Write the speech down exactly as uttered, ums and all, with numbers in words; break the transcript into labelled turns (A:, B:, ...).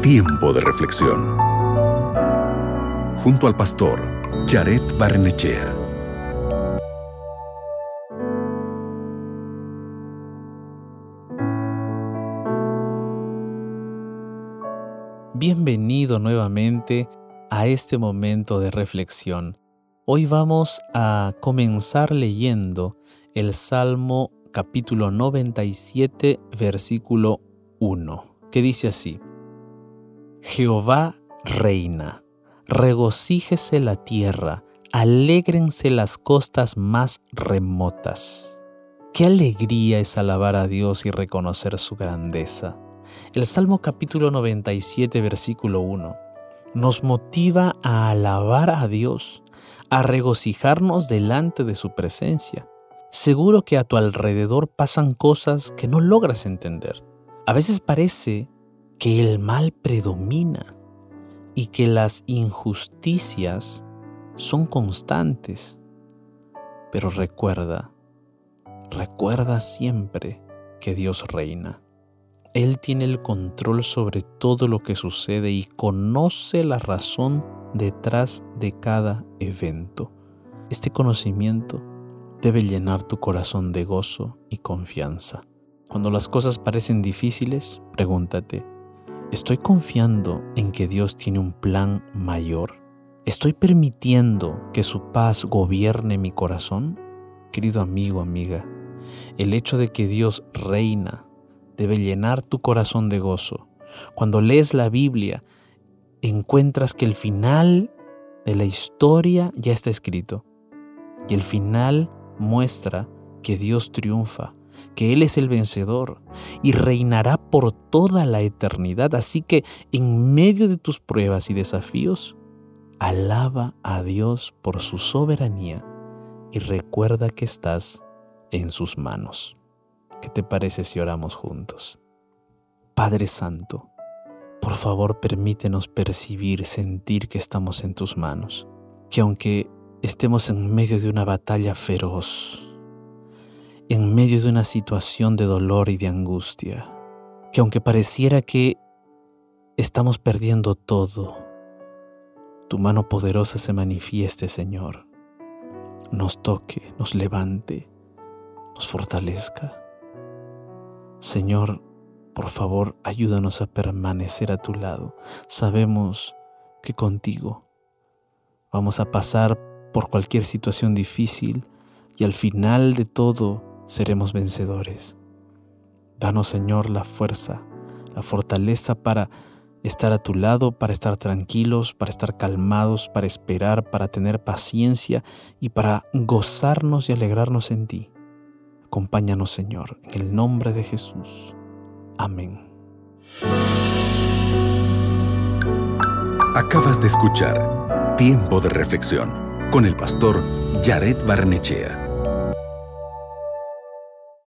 A: Tiempo de reflexión. Junto al pastor Jared Barrenechea.
B: Bienvenido nuevamente a este momento de reflexión. Hoy vamos a comenzar leyendo el Salmo capítulo noventa y siete, versículo uno, que dice así: Jehová reina, regocíjese la tierra, alégrense las costas más remotas. Qué alegría es alabar a Dios y reconocer su grandeza. El Salmo capítulo noventa y siete, versículo uno, nos motiva a alabar a Dios, a regocijarnos delante de su presencia. Seguro que a tu alrededor pasan cosas que no logras entender. A veces parece que el mal predomina y que las injusticias son constantes. Pero recuerda, recuerda siempre que Dios reina. Él tiene el control sobre todo lo que sucede y conoce la razón detrás de cada evento. Este conocimiento debe llenar tu corazón de gozo y confianza. Cuando las cosas parecen difíciles, pregúntate: ¿estoy confiando en que Dios tiene un plan mayor? ¿Estoy permitiendo que su paz gobierne mi corazón? Querido amigo, amiga, el hecho de que Dios reina debe llenar tu corazón de gozo. Cuando lees la Biblia, encuentras que el final de la historia ya está escrito. Y el final muestra que Dios triunfa, que Él es el vencedor y reinará por toda la eternidad. Así que en medio de tus pruebas y desafíos, alaba a Dios por su soberanía y recuerda que estás en sus manos. ¿Qué te parece si oramos juntos? Padre Santo, por favor permítenos percibir, sentir que estamos en tus manos, que aunque estemos en medio de una batalla feroz, en medio de una situación de dolor y de angustia, que aunque pareciera que estamos perdiendo todo, tu mano poderosa se manifieste, Señor, nos toque, nos levante, nos fortalezca. Señor, por favor, ayúdanos a permanecer a tu lado. Sabemos que contigo vamos a pasar por cualquier situación difícil y al final de todo seremos vencedores. Danos, Señor, la fuerza, la fortaleza para estar a tu lado, para estar tranquilos, para estar calmados, para esperar, para tener paciencia y para gozarnos y alegrarnos en ti. Acompáñanos, Señor, en el nombre de Jesús. Amén.
A: Acabas de escuchar Tiempo de Reflexión con el pastor Jared Barrenechea.